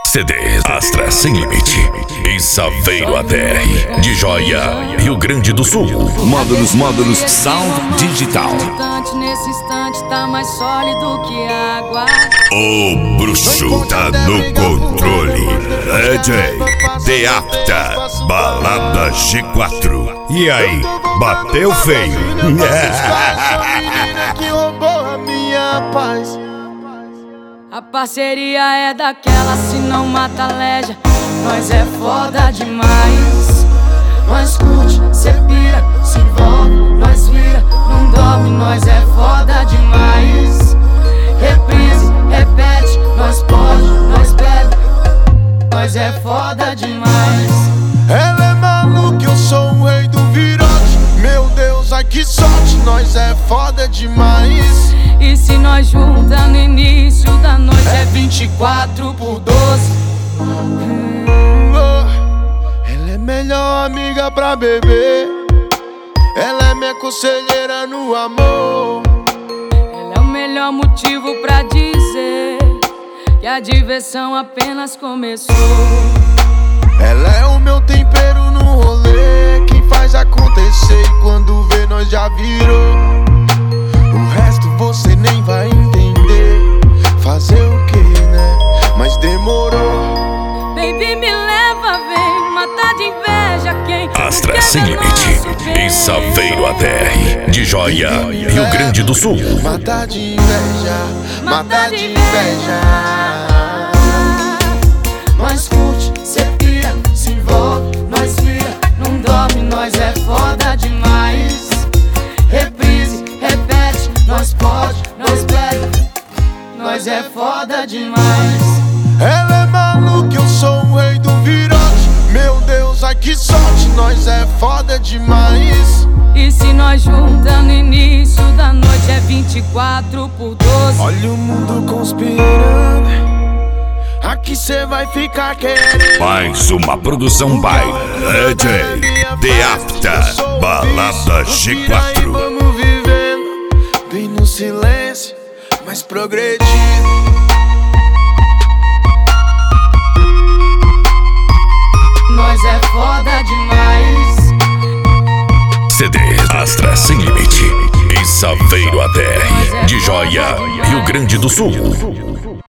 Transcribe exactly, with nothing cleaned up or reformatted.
C Ds Astra Sem Limite e Saveiro A D R de Joia, Rio Grande do Sul. Módulos, módulos, Sound Digital. Nesse instante tá mais sólido que água. O bruxo tá no controle. D J Deapta, Balada G quatro. E aí, bateu feio? Que roubou a minha paz. A parceria é daquela, se não mata leja. Nós é foda demais. Nós curte, cê pira, se envolve, nós vira, não dorme, nós é foda demais. Reprise, repete, nós pode, nós bebe, nós é foda demais. Ela é maluca, eu sou o rei do virote. Meu Deus, ai que sorte, nós é foda demais. E se nós junta no início da noite é vinte e quatro por doze. hum, oh. Ela é melhor amiga pra beber. Ela é minha conselheira no amor. Ela é o melhor motivo pra dizer que a diversão apenas começou. Ela é o meu tempero no rolê, quem faz acontecer e quando vê nós já virou. O resto você nem vai entender. Fazer o que, né? Mas demorou. Baby, me leva, vem matar de inveja quem Astra Sem Limite e Saveiro A D R de Joia, Rio Grande do Sul. Matar de inveja, matar de inveja. Nós curte, cê pira, se envolve, nós vira, não dorme, nós é foda demais. Reprise, repete, nós pode, nós bebe, nós é foda demais. Ela é maluca, eu sou o rei do virote. Meu Deus, ai que sorte, nós é foda demais. E se nós junta no início da noite é vinte e quatro por doze. Olha o mundo conspirando, aqui cê vai ficar querendo. Mais uma produção by D J Deapta, Balada G quatro. Vamos vivendo, bem no silêncio, mas progredindo. Nós é foda demais. C Ds Astra Sem Limite e Saveiro A D R de Joia, Rio Grande do Sul.